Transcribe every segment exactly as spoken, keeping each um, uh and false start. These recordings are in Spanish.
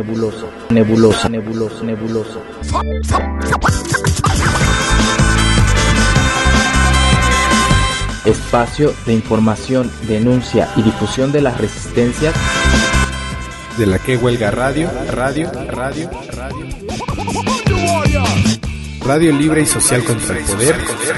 nebulosa, nebulosa, nebulosa, nebulosa. Espacio de información, denuncia y difusión de las resistencias de la que huelga radio, radio, radio, radio. Radio libre y social contra el poder.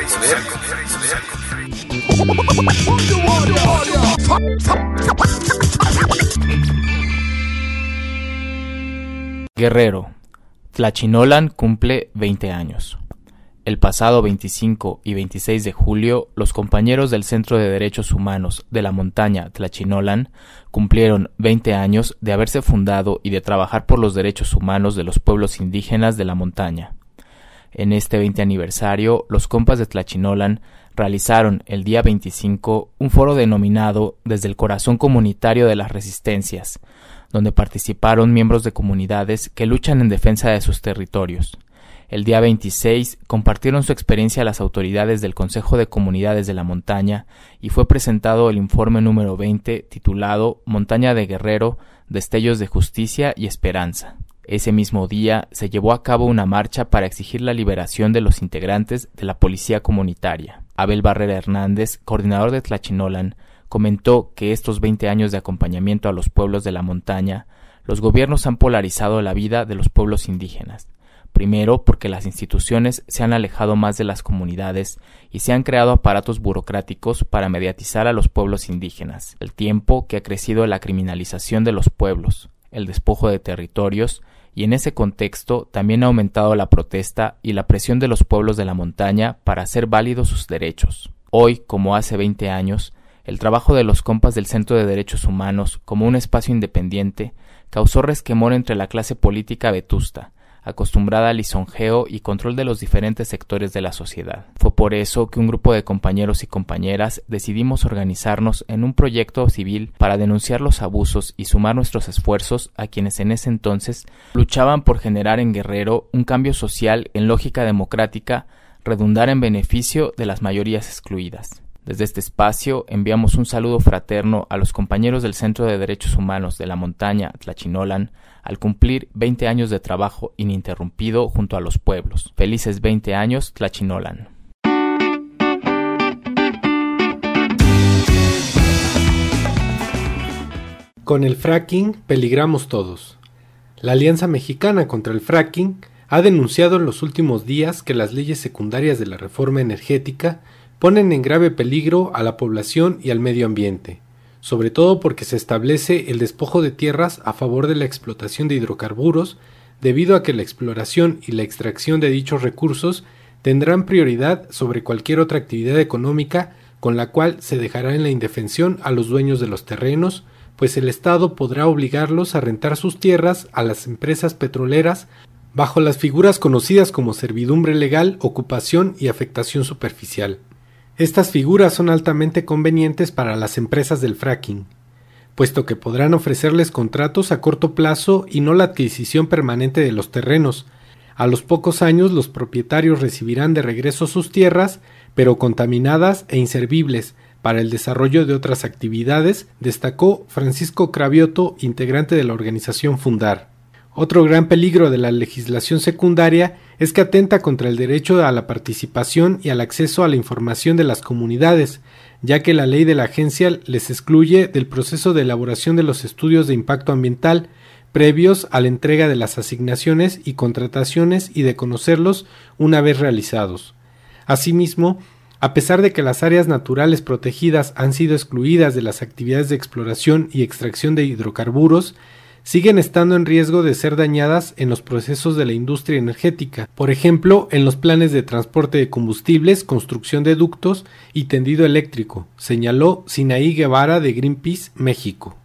Guerrero. Tlachinolan cumple veinte años. El pasado veinticinco y veintiséis de julio, los compañeros del Centro de Derechos Humanos de la montaña Tlachinolan cumplieron veinte años de haberse fundado y de trabajar por los derechos humanos de los pueblos indígenas de la montaña. En este veinte aniversario, los compas de Tlachinolan realizaron el día veinticinco un foro denominado Desde el Corazón Comunitario de las Resistencias, donde participaron miembros de comunidades que luchan en defensa de sus territorios. El día veintiséis compartieron su experiencia a las autoridades del Consejo de Comunidades de la Montaña y fue presentado el informe número veinte titulado Montaña de Guerrero, Destellos de Justicia y Esperanza. Ese mismo día se llevó a cabo una marcha para exigir la liberación de los integrantes de la Policía Comunitaria. Abel Barrera Hernández, coordinador de Tlachinolan, comentó que estos veinte años de acompañamiento a los pueblos de la montaña, los gobiernos han polarizado la vida de los pueblos indígenas. Primero, porque las instituciones se han alejado más de las comunidades y se han creado aparatos burocráticos para mediatizar a los pueblos indígenas, al tiempo que ha crecido la criminalización de los pueblos, el despojo de territorios, y en ese contexto también ha aumentado la protesta y la presión de los pueblos de la montaña para hacer válidos sus derechos. Hoy, como hace veinte años, el trabajo de los compas del Centro de Derechos Humanos como un espacio independiente causó resquemor entre la clase política vetusta, acostumbrada al lisonjeo y control de los diferentes sectores de la sociedad. Fue por eso que un grupo de compañeros y compañeras decidimos organizarnos en un proyecto civil para denunciar los abusos y sumar nuestros esfuerzos a quienes en ese entonces luchaban por generar en Guerrero un cambio social en lógica democrática, redundar en beneficio de las mayorías excluidas. Desde este espacio enviamos un saludo fraterno a los compañeros del Centro de Derechos Humanos de la montaña Tlachinolan al cumplir veinte años de trabajo ininterrumpido junto a los pueblos. Felices veinte años, Tlachinolan. Con el fracking peligramos todos. La Alianza Mexicana contra el Fracking ha denunciado en los últimos días que las leyes secundarias de la reforma energética ponen en grave peligro a la población y al medio ambiente, sobre todo porque se establece el despojo de tierras a favor de la explotación de hidrocarburos, debido a que la exploración y la extracción de dichos recursos tendrán prioridad sobre cualquier otra actividad económica, con la cual se dejará en la indefensión a los dueños de los terrenos, pues el Estado podrá obligarlos a rentar sus tierras a las empresas petroleras bajo las figuras conocidas como servidumbre legal, ocupación y afectación superficial. Estas figuras son altamente convenientes para las empresas del fracking, puesto que podrán ofrecerles contratos a corto plazo y no la adquisición permanente de los terrenos. A los pocos años los propietarios recibirán de regreso sus tierras, pero contaminadas e inservibles para el desarrollo de otras actividades, destacó Francisco Cravioto, integrante de la organización Fundar. Otro gran peligro de la legislación secundaria es que atenta contra el derecho a la participación y al acceso a la información de las comunidades, ya que la ley de la agencia les excluye del proceso de elaboración de los estudios de impacto ambiental previos a la entrega de las asignaciones y contrataciones y de conocerlos una vez realizados. Asimismo, a pesar de que las áreas naturales protegidas han sido excluidas de las actividades de exploración y extracción de hidrocarburos, siguen estando en riesgo de ser dañadas en los procesos de la industria energética, por ejemplo, en los planes de transporte de combustibles, construcción de ductos y tendido eléctrico, señaló Sinaí Guevara de Greenpeace, México.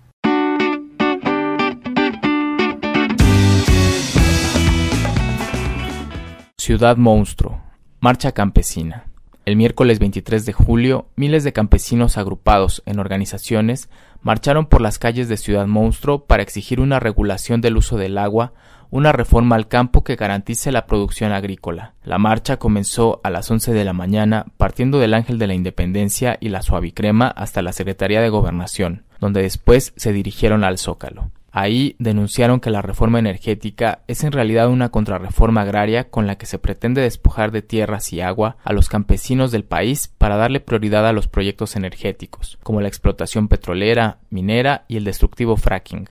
Ciudad Monstruo. Marcha campesina. El miércoles veintitrés de julio, miles de campesinos agrupados en organizaciones marcharon por las calles de Ciudad Monstruo para exigir una regulación del uso del agua, una reforma al campo que garantice la producción agrícola. La marcha comenzó a las once de la mañana, partiendo del Ángel de la Independencia y la Suavicrema hasta la Secretaría de Gobernación, donde después se dirigieron al Zócalo. Ahí denunciaron que la reforma energética es en realidad una contrarreforma agraria con la que se pretende despojar de tierras y agua a los campesinos del país para darle prioridad a los proyectos energéticos, como la explotación petrolera, minera y el destructivo fracking.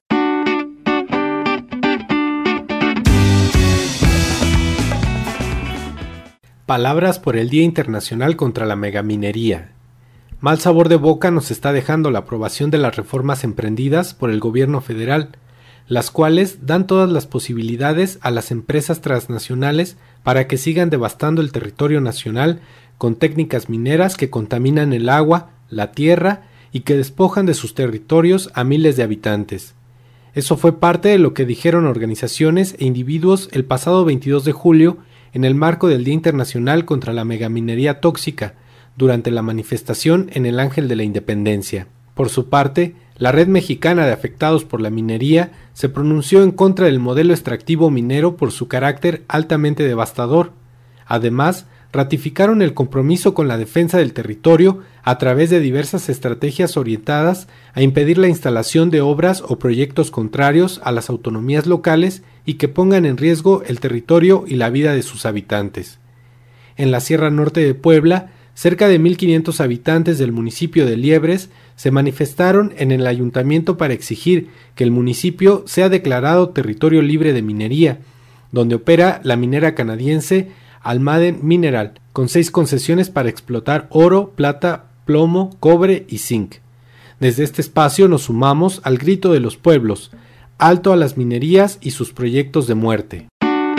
Palabras por el Día Internacional contra la Megaminería. Mal sabor de boca nos está dejando la aprobación de las reformas emprendidas por el gobierno federal, las cuales dan todas las posibilidades a las empresas transnacionales para que sigan devastando el territorio nacional con técnicas mineras que contaminan el agua, la tierra y que despojan de sus territorios a miles de habitantes. Eso fue parte de lo que dijeron organizaciones e individuos el pasado veintidós de julio en el marco del Día Internacional contra la Megaminería Tóxica, durante la manifestación en el Ángel de la Independencia. Por su parte, la Red Mexicana de Afectados por la Minería se pronunció en contra del modelo extractivo minero por su carácter altamente devastador. Además, ratificaron el compromiso con la defensa del territorio a través de diversas estrategias orientadas a impedir la instalación de obras o proyectos contrarios a las autonomías locales y que pongan en riesgo el territorio y la vida de sus habitantes. En la Sierra Norte de Puebla, cerca de mil quinientos habitantes del municipio de Liebres se manifestaron en el ayuntamiento para exigir que el municipio sea declarado territorio libre de minería, donde opera la minera canadiense Almaden Mineral, con seis concesiones para explotar oro, plata, plomo, cobre y zinc. Desde este espacio nos sumamos al grito de los pueblos: alto a las minerías y sus proyectos de muerte.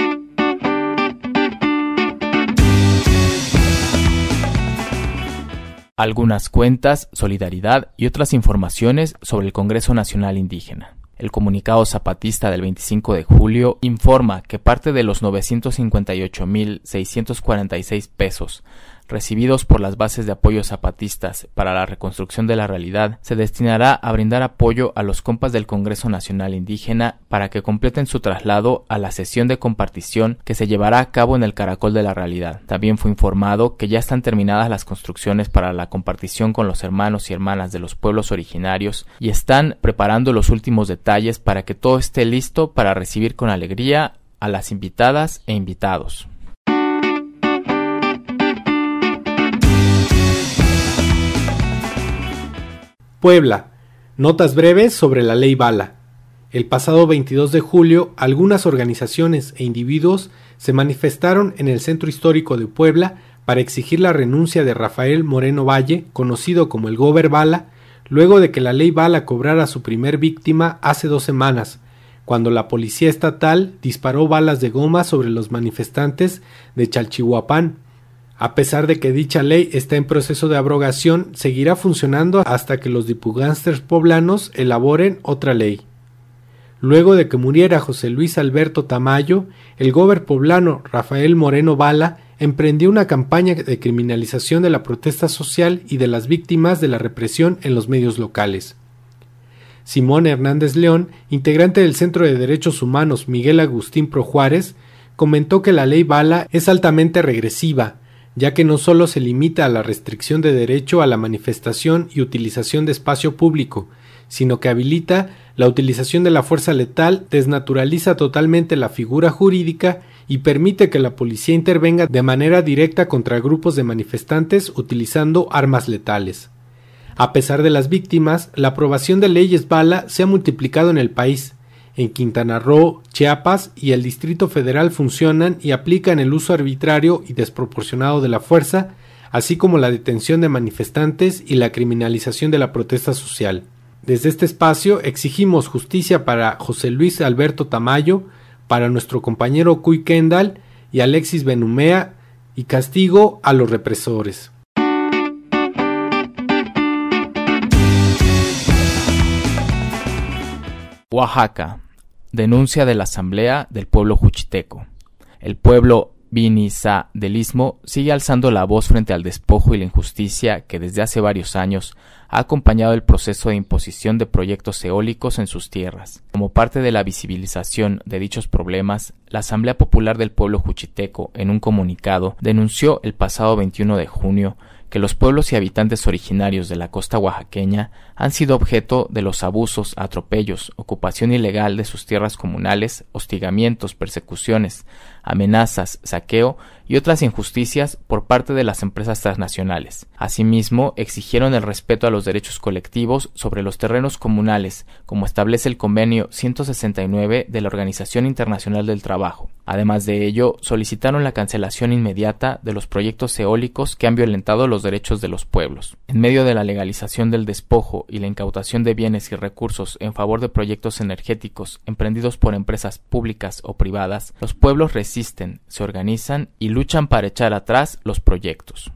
Algunas cuentas, solidaridad y otras informaciones sobre el Congreso Nacional Indígena. El comunicado zapatista del veinticinco de julio informa que parte de los novecientos cincuenta y ocho mil seiscientos cuarenta y seis pesos recibidos por las bases de apoyo zapatistas para la reconstrucción de la realidad se destinará a brindar apoyo a los compas del Congreso Nacional Indígena para que completen su traslado a la sesión de compartición que se llevará a cabo en el Caracol de la Realidad. También fue informado que ya están terminadas las construcciones para la compartición con los hermanos y hermanas de los pueblos originarios y están preparando los últimos detalles para que todo esté listo para recibir con alegría a las invitadas e invitados. Puebla. Notas breves sobre la Ley Bala. El pasado veintidós de julio, algunas organizaciones e individuos se manifestaron en el Centro Histórico de Puebla para exigir la renuncia de Rafael Moreno Valle, conocido como el Gober Bala, luego de que la Ley Bala cobrara su primer víctima hace dos semanas, cuando la policía estatal disparó balas de goma sobre los manifestantes de Chalchihuapán. A pesar de que dicha ley está en proceso de abrogación, seguirá funcionando hasta que los dipugánsters poblanos elaboren otra ley. Luego de que muriera José Luis Alberto Tamayo, el gober poblano Rafael Moreno Bala emprendió una campaña de criminalización de la protesta social y de las víctimas de la represión en los medios locales. Simón Hernández León, integrante del Centro de Derechos Humanos Miguel Agustín Pro Juárez, comentó que la ley Bala es altamente regresiva, ya que no solo se limita a la restricción de derecho a la manifestación y utilización de espacio público, sino que habilita la utilización de la fuerza letal, desnaturaliza totalmente la figura jurídica y permite que la policía intervenga de manera directa contra grupos de manifestantes utilizando armas letales. A pesar de las víctimas, la aprobación de leyes Bala se ha multiplicado en el país. En Quintana Roo, Chiapas y el Distrito Federal funcionan y aplican el uso arbitrario y desproporcionado de la fuerza, así como la detención de manifestantes y la criminalización de la protesta social. Desde este espacio exigimos justicia para José Luis Alberto Tamayo, para nuestro compañero Cuy Kendall y Alexis Benumea, y castigo a los represores. Oaxaca. Denuncia de la Asamblea del Pueblo Juchiteco. El pueblo Biniza del Istmo sigue alzando la voz frente al despojo y la injusticia que desde hace varios años ha acompañado el proceso de imposición de proyectos eólicos en sus tierras. Como parte de la visibilización de dichos problemas, la Asamblea Popular del Pueblo Juchiteco, en un comunicado, denunció el pasado veintiuno de junio que los pueblos y habitantes originarios de la costa oaxaqueña han sido objeto de los abusos, atropellos, ocupación ilegal de sus tierras comunales, hostigamientos, persecuciones, amenazas, saqueo y otras injusticias por parte de las empresas transnacionales. Asimismo, exigieron el respeto a los derechos colectivos sobre los terrenos comunales, como establece el convenio ciento sesenta y nueve de la Organización Internacional del Trabajo. Además de ello, solicitaron la cancelación inmediata de los proyectos eólicos que han violentado los derechos de los pueblos. En medio de la legalización del despojo y la incautación de bienes y recursos en favor de proyectos energéticos emprendidos por empresas públicas o privadas, los pueblos resisten, se organizan y luchan para echar atrás los proyectos.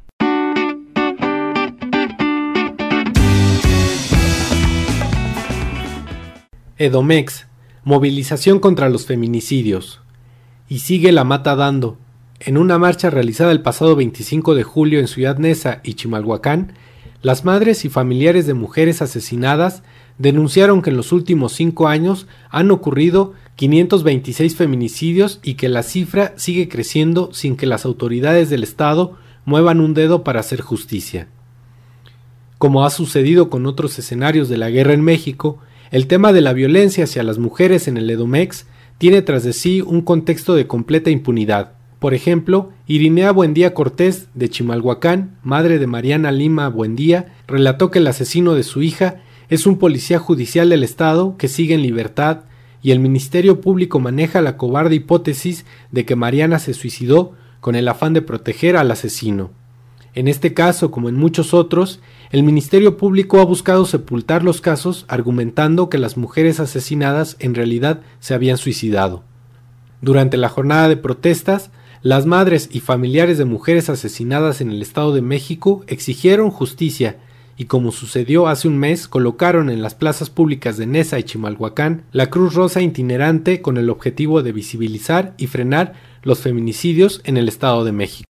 Edomex, movilización contra los feminicidios. Y sigue la mata dando. En una marcha realizada el pasado veinticinco de julio en Ciudad Neza y Chimalhuacán, las madres y familiares de mujeres asesinadas denunciaron que en los últimos cinco años han ocurrido quinientos veintiséis feminicidios y que la cifra sigue creciendo sin que las autoridades del Estado muevan un dedo para hacer justicia. Como ha sucedido con otros escenarios de la guerra en México, el tema de la violencia hacia las mujeres en el Edomex tiene tras de sí un contexto de completa impunidad. Por ejemplo, Irinea Buendía Cortés, de Chimalhuacán, madre de Mariana Lima Buendía, relató que el asesino de su hija es un policía judicial del Estado que sigue en libertad y el Ministerio Público maneja la cobarde hipótesis de que Mariana se suicidó con el afán de proteger al asesino. En este caso, como en muchos otros, el Ministerio Público ha buscado sepultar los casos argumentando que las mujeres asesinadas en realidad se habían suicidado. Durante la jornada de protestas, las madres y familiares de mujeres asesinadas en el Estado de México exigieron justicia y, como sucedió hace un mes, colocaron en las plazas públicas de Neza y Chimalhuacán la Cruz Rosa itinerante con el objetivo de visibilizar y frenar los feminicidios en el Estado de México.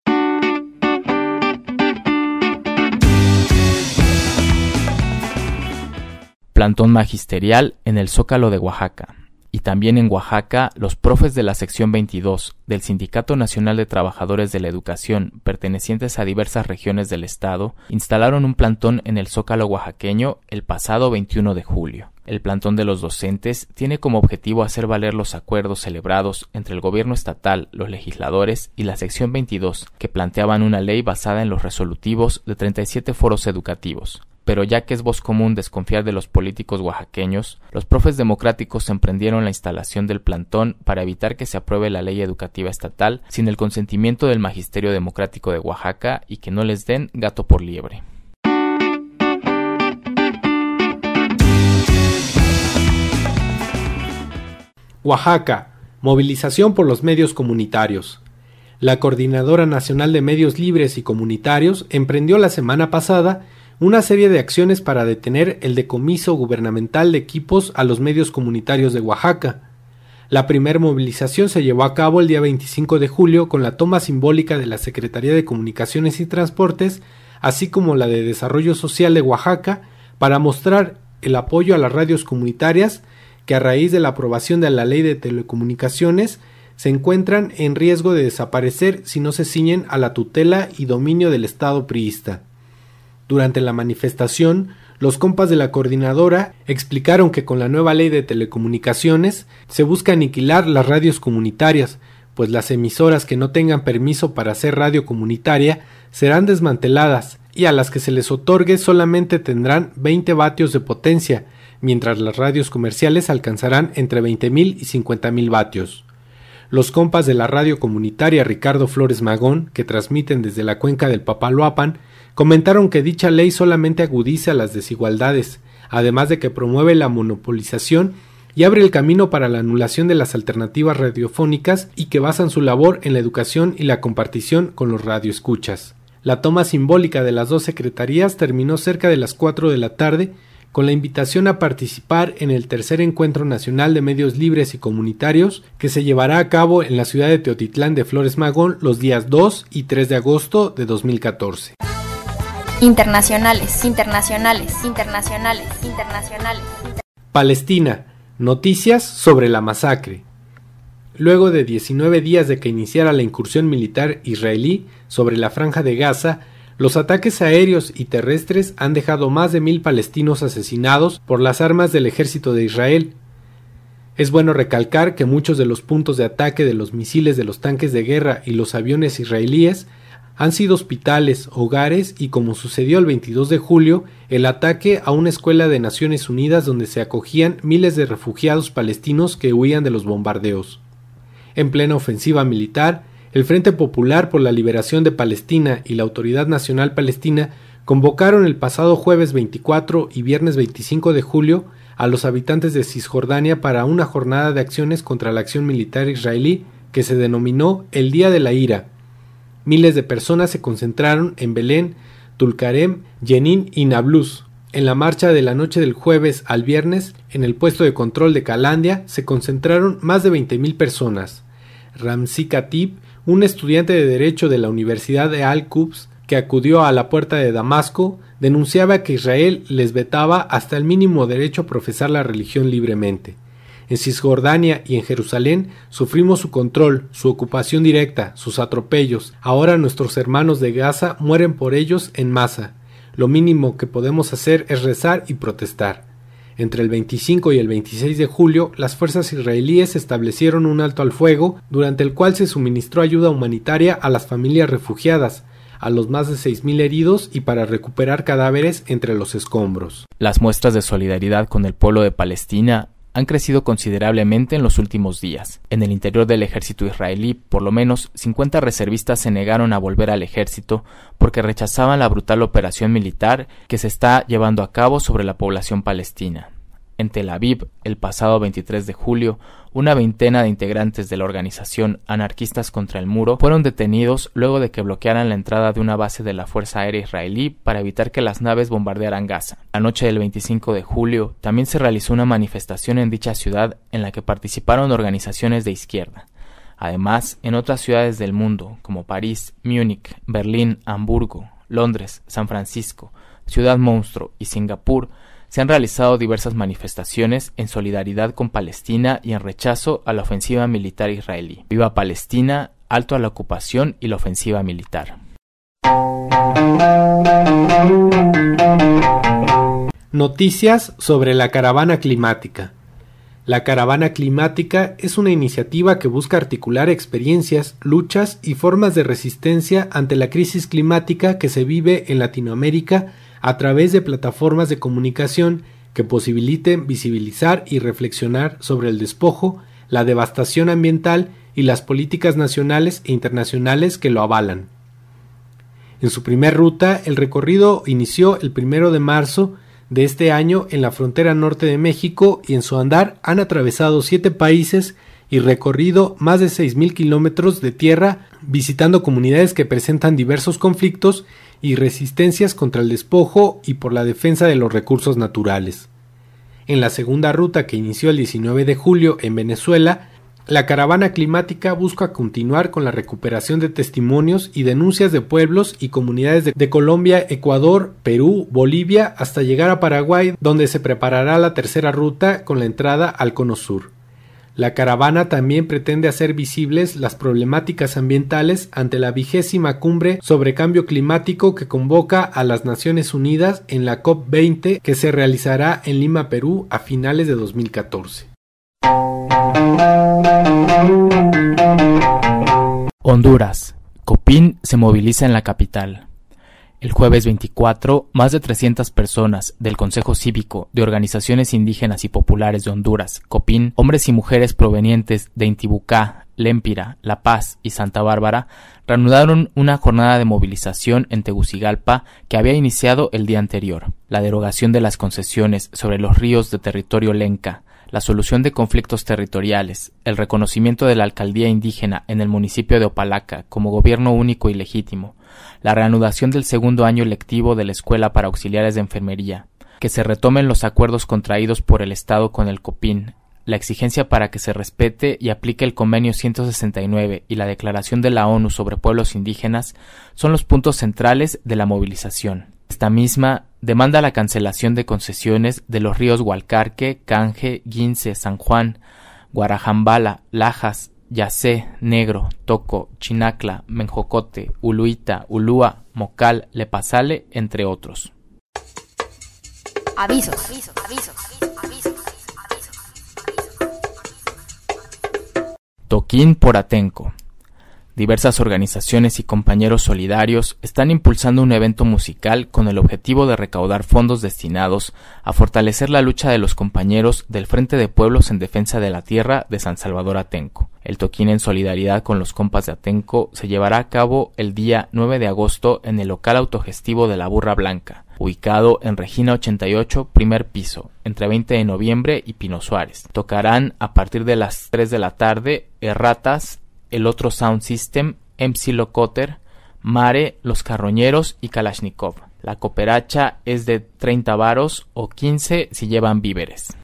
Plantón magisterial en el Zócalo de Oaxaca. Y también en Oaxaca, los profes de la sección veintidós del Sindicato Nacional de Trabajadores de la Educación, pertenecientes a diversas regiones del estado, instalaron un plantón en el Zócalo oaxaqueño el pasado veintiuno de julio. El plantón de los docentes tiene como objetivo hacer valer los acuerdos celebrados entre el gobierno estatal, los legisladores y la sección veintidós, que planteaban una ley basada en los resolutivos de treinta y siete foros educativos. Pero ya que es voz común desconfiar de los políticos oaxaqueños, los profes democráticos emprendieron la instalación del plantón para evitar que se apruebe la ley educativa estatal sin el consentimiento del Magisterio Democrático de Oaxaca y que no les den gato por liebre. Oaxaca, movilización por los medios comunitarios. La Coordinadora Nacional de Medios Libres y Comunitarios emprendió la semana pasada una serie de acciones para detener el decomiso gubernamental de equipos a los medios comunitarios de Oaxaca. La primera movilización se llevó a cabo el día veinticinco de julio con la toma simbólica de la Secretaría de Comunicaciones y Transportes, así como la de Desarrollo Social de Oaxaca, para mostrar el apoyo a las radios comunitarias que a raíz de la aprobación de la Ley de Telecomunicaciones se encuentran en riesgo de desaparecer si no se ciñen a la tutela y dominio del Estado priista. Durante la manifestación, los compas de la coordinadora explicaron que con la nueva ley de telecomunicaciones se busca aniquilar las radios comunitarias, pues las emisoras que no tengan permiso para hacer radio comunitaria serán desmanteladas y a las que se les otorgue solamente tendrán veinte vatios de potencia, mientras las radios comerciales alcanzarán entre veinte mil y cincuenta mil vatios. Los compas de la radio comunitaria Ricardo Flores Magón, que transmiten desde la cuenca del Papaloapan, comentaron que dicha ley solamente agudiza las desigualdades, además de que promueve la monopolización y abre el camino para la anulación de las alternativas radiofónicas y que basan su labor en la educación y la compartición con los radioescuchas. La toma simbólica de las dos secretarías terminó cerca de las cuatro de la tarde con la invitación a participar en el tercer Encuentro Nacional de Medios Libres y Comunitarios que se llevará a cabo en la ciudad de Teotitlán de Flores Magón los días dos y tres de agosto de dos mil catorce. Internacionales, internacionales, internacionales, internacionales. Palestina, noticias sobre la masacre. Luego de diecinueve días de que iniciara la incursión militar israelí sobre la Franja de Gaza, Los ataques aéreos y terrestres han dejado más de mil palestinos asesinados por las armas del ejército de Israel. Es bueno recalcar que muchos de los puntos de ataque de los misiles de los tanques de guerra y los aviones israelíes han sido hospitales, hogares y, como sucedió el veintidós de julio, el ataque a una escuela de Naciones Unidas donde se acogían miles de refugiados palestinos que huían de los bombardeos. En plena ofensiva militar, el Frente Popular por la Liberación de Palestina y la Autoridad Nacional Palestina convocaron el pasado jueves veinticuatro y viernes veinticinco de julio a los habitantes de Cisjordania para una jornada de acciones contra la acción militar israelí que se denominó el Día de la Ira. Miles de personas se concentraron en Belén, Tulkarem, Jenin y Nablus. En la marcha de la noche del jueves al viernes, en el puesto de control de Calandia, se concentraron más de veinte mil personas. Ramzi Khatib, un estudiante de Derecho de la Universidad de Al-Quds, que acudió a la puerta de Damasco, denunciaba que Israel les vetaba hasta el mínimo derecho a profesar la religión libremente. En Cisjordania y en Jerusalén sufrimos su control, su ocupación directa, sus atropellos. Ahora nuestros hermanos de Gaza mueren por ellos en masa. Lo mínimo que podemos hacer es rezar y protestar. Entre el veinticinco y el veintiséis de julio, las fuerzas israelíes establecieron un alto al fuego, durante el cual se suministró ayuda humanitaria a las familias refugiadas, a los más de seis mil heridos y para recuperar cadáveres entre los escombros. Las muestras de solidaridad con el pueblo de Palestina han crecido considerablemente en los últimos días. En el interior del ejército israelí, por lo menos cincuenta reservistas se negaron a volver al ejército porque rechazaban la brutal operación militar que se está llevando a cabo sobre la población palestina. En Tel Aviv, el pasado veintitrés de julio, una veintena de integrantes de la organización Anarquistas contra el Muro fueron detenidos luego de que bloquearan la entrada de una base de la Fuerza Aérea Israelí para evitar que las naves bombardearan Gaza. La noche del veinticinco de julio también se realizó una manifestación en dicha ciudad en la que participaron organizaciones de izquierda. Además, en otras ciudades del mundo, como París, Múnich, Berlín, Hamburgo, Londres, San Francisco, Ciudad Monstruo y Singapur, se han realizado diversas manifestaciones en solidaridad con Palestina y en rechazo a la ofensiva militar israelí. ¡Viva Palestina! ¡Alto a la ocupación y la ofensiva militar! Noticias sobre la caravana climática. La caravana climática es una iniciativa que busca articular experiencias, luchas y formas de resistencia ante la crisis climática que se vive en Latinoamérica a través de plataformas de comunicación que posibiliten visibilizar y reflexionar sobre el despojo, la devastación ambiental y las políticas nacionales e internacionales que lo avalan. En su primer ruta, el recorrido inició el primero de marzo de este año en la frontera norte de México y en su andar han atravesado siete países y recorrido más de seis mil kilómetros de tierra, visitando comunidades que presentan diversos conflictos y resistencias contra el despojo y por la defensa de los recursos naturales. En la segunda ruta, que inició el diecinueve de julio en Venezuela, la caravana climática busca continuar con la recuperación de testimonios y denuncias de pueblos y comunidades de, de Colombia, Ecuador, Perú, Bolivia, hasta llegar a Paraguay, donde se preparará la tercera ruta con la entrada al Cono Sur. La caravana también pretende hacer visibles las problemáticas ambientales ante la vigésima cumbre sobre cambio climático que convoca a las Naciones Unidas en la COP veinte que se realizará en Lima, Perú, a finales de dos mil catorce. Honduras. Copín se moviliza en la capital. El jueves veinticuatro, más de trescientas personas del Consejo Cívico de Organizaciones Indígenas y Populares de Honduras, Copín, hombres y mujeres provenientes de Intibucá, Lempira, La Paz y Santa Bárbara, reanudaron una jornada de movilización en Tegucigalpa que había iniciado el día anterior. La derogación de las concesiones sobre los ríos de territorio lenca, la solución de conflictos territoriales, el reconocimiento de la alcaldía indígena en el municipio de Opalaca como gobierno único y legítimo, la reanudación del segundo año lectivo de la Escuela para Auxiliares de Enfermería, que se retomen los acuerdos contraídos por el Estado con el Copín, la exigencia para que se respete y aplique el Convenio ciento sesenta y nueve y la Declaración de la ONU sobre Pueblos Indígenas son los puntos centrales de la movilización. Esta misma demanda la cancelación de concesiones de los ríos Gualcarque, Canje, Guince, San Juan, Guarajambala, Lajas, Yacé, Negro, Toco, Chinacla, Menjocote, Uluita, Ulúa, Mocal, Lepazale, entre otros. Avisos, avisos, avisos, avisos, avisos. Toquín por Atenco. Diversas organizaciones y compañeros solidarios están impulsando un evento musical con el objetivo de recaudar fondos destinados a fortalecer la lucha de los compañeros del Frente de Pueblos en Defensa de la Tierra de San Salvador Atenco. El toquín en solidaridad con los compas de Atenco se llevará a cabo el día nueve de agosto en el local autogestivo de la Burra Blanca, ubicado en Regina ochenta y ocho, primer piso, entre veinte de noviembre y Pino Suárez. Tocarán a partir de las tres de la tarde Erratas, El Otro Sound System, M C Locoter, Mare, Los Carroñeros y Kalashnikov. La cooperacha es de treinta varos o quince si llevan víveres.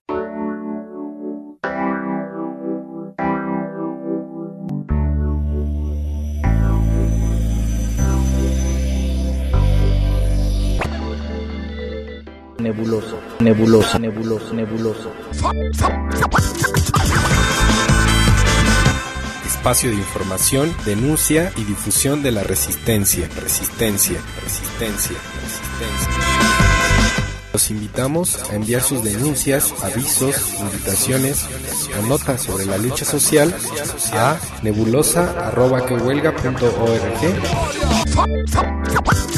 Nebulosa, nebulosa, nebulosa, nebulosa. Espacio de información, denuncia y difusión de la resistencia, resistencia, resistencia, resistencia. Los invitamos a enviar sus denuncias, avisos, invitaciones o notas sobre la lucha social a nebulosa arroba que huelga punto org.